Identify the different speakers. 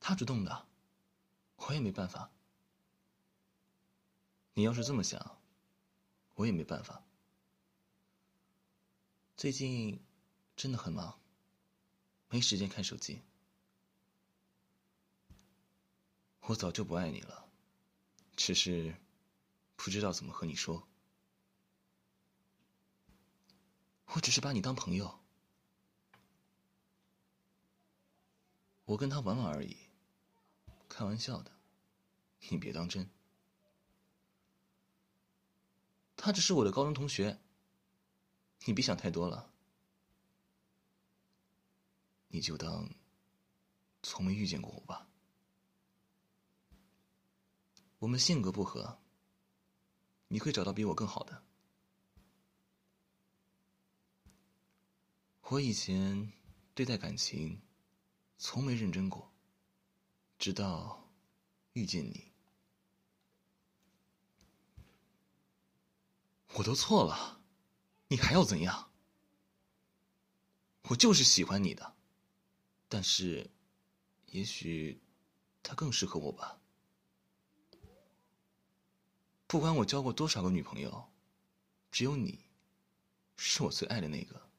Speaker 1: 他主动的，我也没办法。你要是这么想，我也没办法。最近真的很忙，没时间看手机。我早就不爱你了，只是不知道怎么和你说。我只是把你当朋友，我跟他玩玩而已，开玩笑的，你别当真。他只是我的高中同学，你别想太多了。你就当从没遇见过我吧。我们性格不合，你会找到比我更好的。我以前对待感情从没认真过，直到遇见你。我都错了，你还要怎样？我就是喜欢你的，但是也许他更适合我吧。不管我交过多少个女朋友，只有你是我最爱的那个。